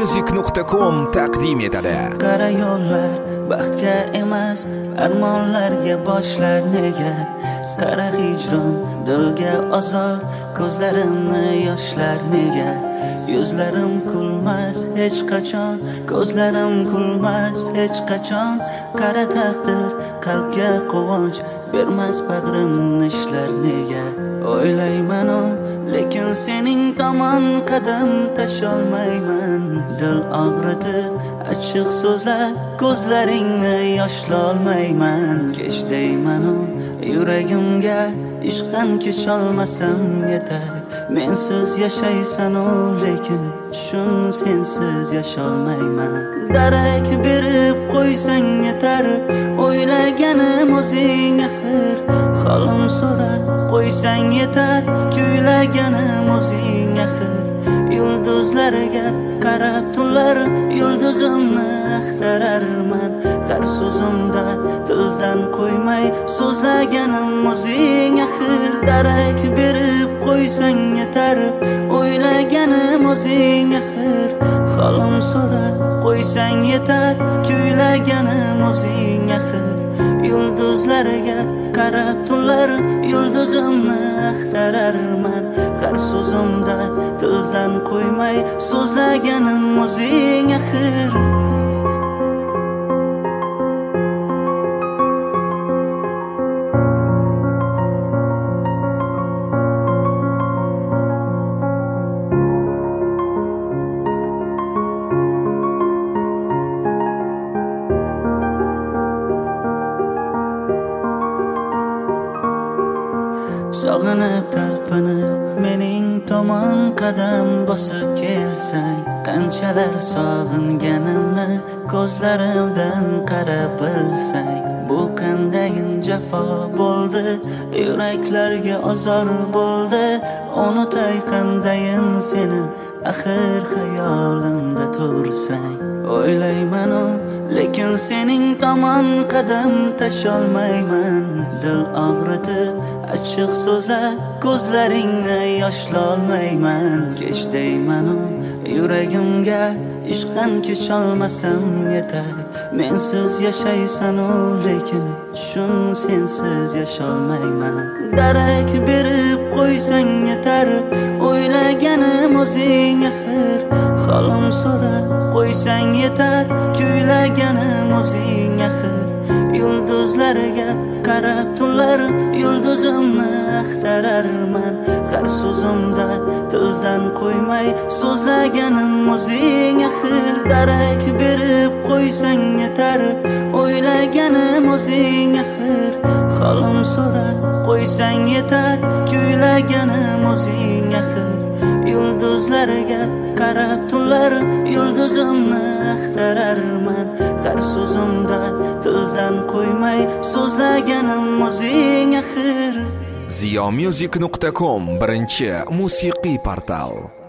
Ziyomusic.com taqdim etadi. Qara yo'llar baxtga emas, armonlarga boshlar nega? Qara hijron dilga azob, ko'zlarimni yoshlar nega? Yuzlarim kulmas hech qachon, ko'zlarim kulmas hech qachon. Qara taqdir qalbga quvonch bermas, bag'rimni ishlar nega? O'ylayman lekin sening tomon qadam tasholmayman. Dil og'ritib achchiq so'zlar, ko'zlaringni yoshlolmayman. Kech deyman yuragimga, ishqdan kecholmasam yetar. Mensiz yashaysan lekin shun sensiz yasholmayman. Darak berib qo'ysang yetar, o'ylaganim o'zing axir. Holim so'rab qo'ysang yetar, kuylaganim o'zing axir. Yulduzlarga qarab tunlar, yulduzimni axtararman. Har so'zimda tildan qo'ymay so'zlaganim o'zing axir. Darak berib qo'ysang yetar, o'ylaganim o'zing axir. Holim so'rab qo'ysang yetar, kuylaganim o'zing axir. Yulduzlarga qarab tunlar, yulduzimni axtararman. Har so'zimda tildan qo'ymay so'zlaganim o'zing axir. Sog'inib talpinib mening tomon qadam bosib kelsang, qanchalar sog'inganimni ko'zlarimdan qarab bilsang. Bu qandayin jafo bo'ldi, yuraklarga azor bo'ldi. Unutay qandayin seni, axir xayolimda tursang. O'ylayman lekin sening tomon qadam tasholmayman. Dil og'ritib achchiq so'zlar, ko'zlaringni yoshlolmayman. Kech deyman yuragimga, ishqdan kecholmasam yetar. Mensiz yashaysan lekin shun sensiz yasholmayman. Darak berib qo'ysang yetar, o'ylaganim o'zing axir. Holim so'rab qo'ysang yetar, kuylaganim o'zing axir. Yulduzlarga qarab tunlar, yulduzimni axtararman. Har so'zimda tildan qo'ymay so'zlaganim o'zing axir. Darak berib qo'ysang yetar, o'ylaganim o'zing axir. Holim so'rab qo'ysang yetar, kuylaganim o'zing axir. Yulduzlarga qarab tunlar, yulduzimni axtararman. Har so'zimda tildan qo'ymay so'zlaganim o'zing axir. Ziyomusic.com birinchi musiqiy portal.